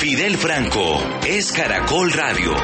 Fidel Franco es Caracol Radio.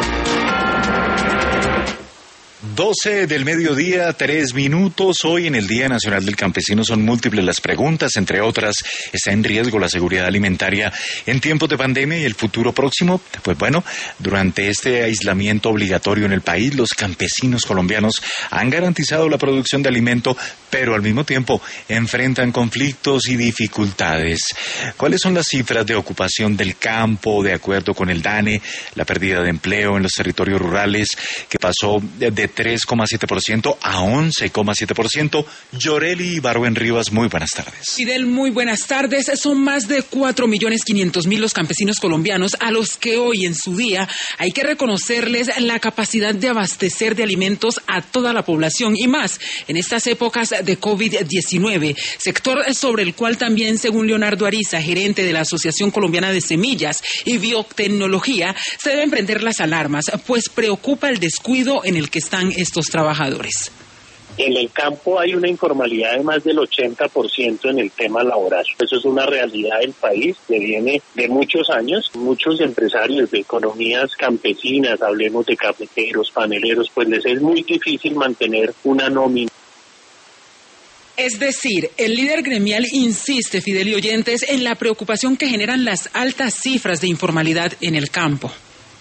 12 del mediodía, 3 minutos. Hoy en el Día Nacional del Campesino son múltiples las preguntas, entre otras, ¿está en riesgo la seguridad alimentaria en tiempos de pandemia y el futuro próximo? Pues bueno, durante este aislamiento obligatorio en el país, los campesinos colombianos han garantizado la producción de alimento, pero al mismo tiempo enfrentan conflictos y dificultades. ¿Cuáles son las cifras de ocupación del campo de acuerdo con el DANE, la pérdida de empleo en los territorios rurales que pasó de 3,7% a 11,7%. Yoreli Ibargüen Rivas, muy buenas tardes. Fidel, muy buenas tardes. Son más de 4.500.000 los campesinos colombianos a los que hoy en su día hay que reconocerles la capacidad de abastecer de alimentos a toda la población y más en estas épocas de COVID-19, sector sobre el cual también, según Leonardo Ariza, gerente de la Asociación Colombiana de Semillas y Biotecnología, se deben prender las alarmas, pues preocupa el descuido en el que están estos trabajadores. En el campo hay una informalidad de más del 80% en el tema laboral. Eso es una realidad del país que viene de muchos años. Muchos empresarios de economías campesinas, hablemos de cafeteros, paneleros, pues les es muy difícil mantener una nómina. Es decir, el líder gremial insiste, Fidel y oyentes, en la preocupación que generan las altas cifras de informalidad en el campo.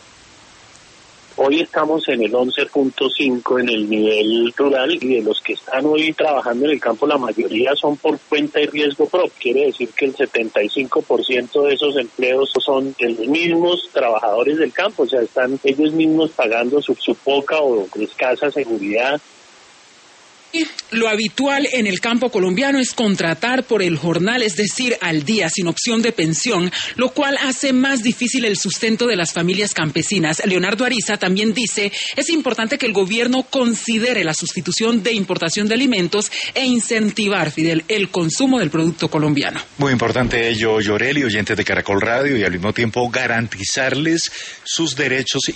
Hoy estamos en el 11.5 en el nivel rural y de los que están hoy trabajando en el campo la mayoría son por cuenta y riesgo propio. Quiere decir que el 75% de esos empleos son de los mismos trabajadores del campo, o sea, están ellos mismos pagando su poca o escasa seguridad. Lo habitual en el campo colombiano es contratar por el jornal, es decir, al día, sin opción de pensión, lo cual hace más difícil el sustento de las familias campesinas. Leonardo Ariza también dice, es importante que el gobierno considere la sustitución de importación de alimentos e incentivar, Fidel, el consumo del producto colombiano. Muy importante ello, Yoreli, oyentes de Caracol Radio, y al mismo tiempo garantizarles sus derechos